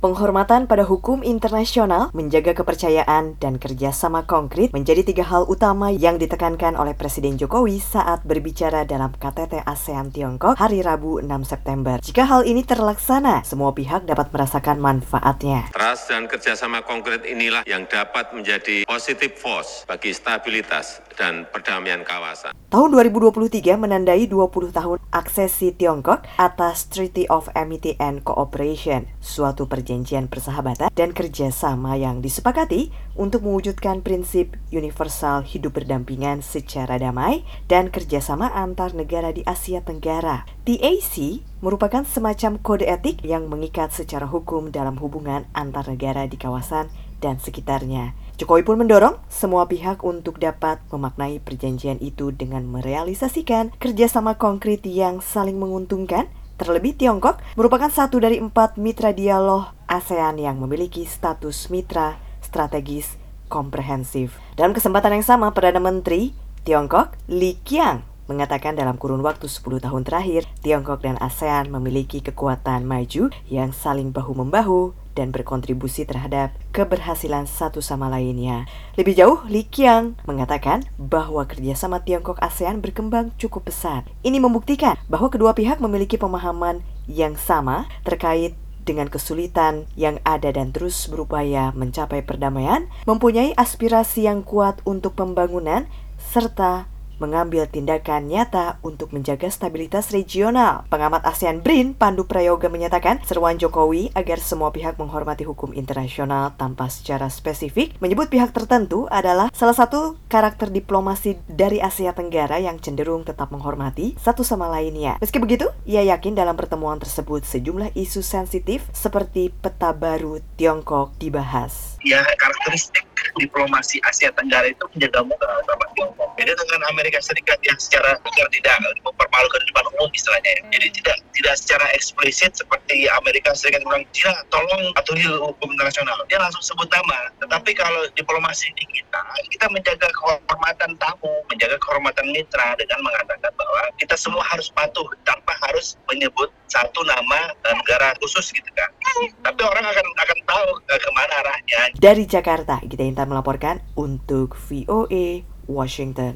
Penghormatan pada hukum internasional, menjaga kepercayaan, dan kerjasama konkret menjadi 3 hal utama yang ditekankan oleh Presiden Jokowi saat berbicara dalam KTT ASEAN Tiongkok hari Rabu 6 September. Jika hal ini terlaksana, semua pihak dapat merasakan manfaatnya. Trust dan kerjasama konkret inilah yang dapat menjadi positive force bagi stabilitas dan perdamaian kawasan. Tahun 2023 menandai 20 tahun aksesi Tiongkok atas Treaty of Amity and Cooperation, suatu perjanjian persahabatan dan kerjasama yang disepakati untuk mewujudkan prinsip universal hidup berdampingan secara damai dan kerjasama antar negara di Asia Tenggara. TAC merupakan semacam kode etik yang mengikat secara hukum dalam hubungan antar negara di kawasan dan sekitarnya. Jokowi pun mendorong semua pihak untuk dapat memaknai perjanjian itu dengan merealisasikan kerjasama konkret yang saling menguntungkan. Terlebih Tiongkok merupakan satu dari 4 mitra dialog ASEAN yang memiliki status mitra strategis komprehensif. Dalam kesempatan yang sama, Perdana Menteri Tiongkok Li Qiang mengatakan dalam kurun waktu 10 tahun terakhir, Tiongkok dan ASEAN memiliki kekuatan maju yang saling bahu-membahu dan berkontribusi terhadap keberhasilan satu sama lainnya. Lebih jauh, Li Qiang mengatakan bahwa kerjasama Tiongkok-ASEAN berkembang cukup pesat. Ini membuktikan bahwa kedua pihak memiliki pemahaman yang sama terkait dengan kesulitan yang ada dan terus berupaya mencapai perdamaian, mempunyai aspirasi yang kuat untuk pembangunan, serta mengambil tindakan nyata untuk menjaga stabilitas regional. Pengamat ASEAN BRIN, Pandu Prayoga menyatakan seruan Jokowi agar semua pihak menghormati hukum internasional tanpa secara spesifik menyebut pihak tertentu adalah salah satu karakter diplomasi dari Asia Tenggara yang cenderung tetap menghormati satu sama lainnya. Meski begitu, ia yakin dalam pertemuan tersebut sejumlah isu sensitif seperti peta baru Tiongkok dibahas. Ya, karakteristik diplomasi Asia Tenggara itu menjaga muka sama Tiongkok. Beda dengan Amerika Serikat yang secara tidak mempermalukan di depan umum istilahnya. Jadi tidak secara eksplisit seperti Amerika Serikat bilang, Cina tolong atuhi hukum internasional. Dia langsung sebut nama. Tetapi kalau diplomasi di kita menjaga kehormatan tamu, menjaga kehormatan mitra dengan mengatakan bahwa kita semua harus patuh tanpa harus menyebut satu nama negara khusus gitu kan. Tapi orang akan tahu kemana arahnya. Dari Jakarta, Gita Intan melaporkan untuk VOA Washington.